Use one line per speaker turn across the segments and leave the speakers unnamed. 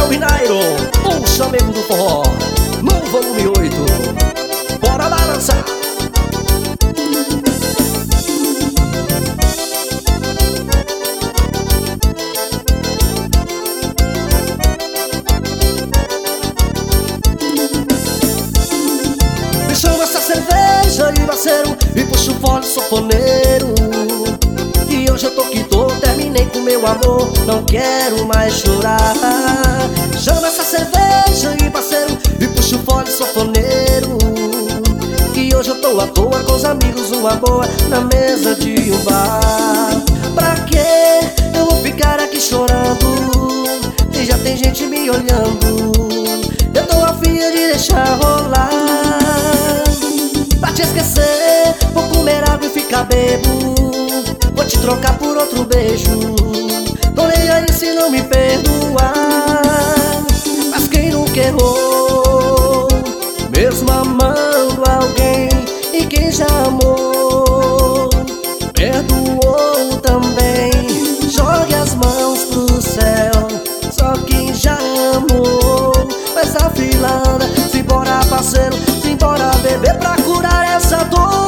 Daniel Minairo, o chamego do forró, no volume 8. Bora balançar. Me chama essa cerveja e parceiro, e puxa o fole sofoneiro. E hoje eu tô que tô, terminei com meu amor, não quero mais chorar. Chama essa cerveja e parceiro, e puxa o fole sofoneiro. E hoje eu tô à toa com os amigos, uma boa, na mesa de um bar. Pra quê? Eu vou ficar aqui chorando, e já tem gente me olhando. Eu tô a fim de deixar rolar. Pra te esquecer, vou comer água e ficar bebo. Vou te trocar por outro beijo. Tô nem aí se não me perdoar. Mas quem nunca errou, mesmo amando alguém, e quem já amou, perdoou também. Jogue as mãos pro céu, só quem já amou. Faz a filana, simbora parceiro, simbora beber pra curar essa dor.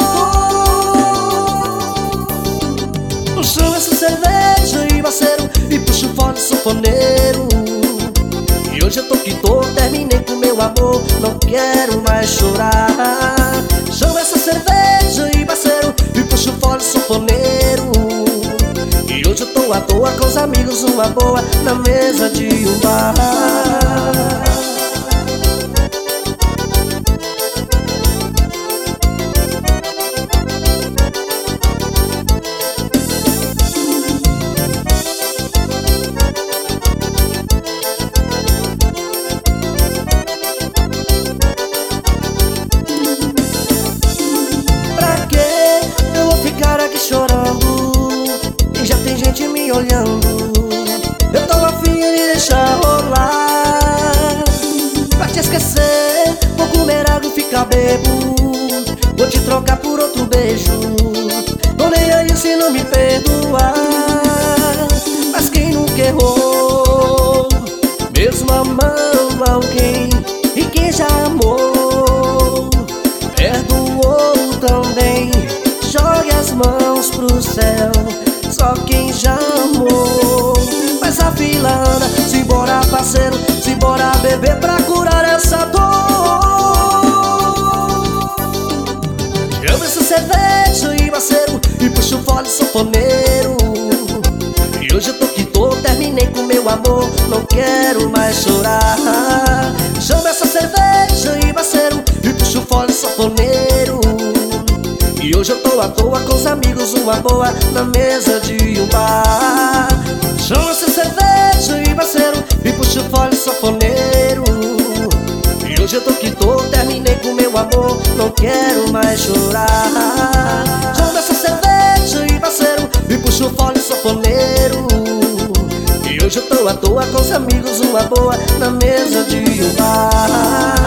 Chama essa cerveja e parceiro, e puxa o fole sofoneiro. E hoje eu tô que tô, terminei com meu amor, não quero mais chorar. Chama essa cerveja e parceiro, e puxa o fole sofoneiro. E hoje eu tô à toa com os amigos, uma boa, na mesa de um bar. Chorando, e já tem gente me olhando. Eu tô a fim de deixar rolar. Pra te esquecer, vou comer água e ficar bebo. Vou te trocar por outro beijo. Tô nem aí se não me perdoar. Mas quem nunca errou, mesmo amando alguém, e quem já amou, perdoou também. Jogue as mãos pro céu, só quem já amou. Faz a filana, simbora parceiro, simbora beber pra curar essa dor. Chama essa cerveja e parceiro, e puxa o fole sofoneiro. E hoje eu tô que tô, terminei com meu amor, não quero mais chorar. Chama essa cerveja e parceiro, e puxa o fole sofoneiro. E hoje eu tô à toa com os amigos, uma boa, na mesa de um bar. Chama essa cerveja e parceiro, e puxa o fole sofoneiro. E hoje eu tô que tô, terminei com meu amor, não quero mais chorar. Chama essa cerveja e parceiro, e puxa o fole sofoneiro. E hoje eu tô à toa com os amigos, uma boa, na mesa de um bar.